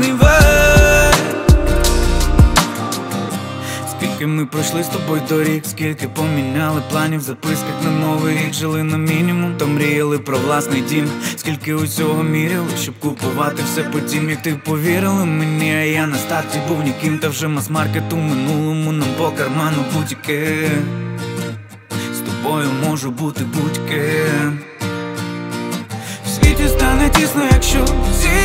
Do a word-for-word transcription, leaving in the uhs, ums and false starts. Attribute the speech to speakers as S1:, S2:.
S1: власний век. Скільки ми пройшли з тобою доріг, скільки поміняли планів в записках на новий рік. Жили на мінімум, то мріяли про власний дім. Скільки усього міряли, щоб купувати все потім. Як ти повірила мені, а я на старті був ніким. Та вже мас-маркет у минулому, нам по карману будь-яке. З тобою можу бути будь-ким. В світі стане тісно, якщо всі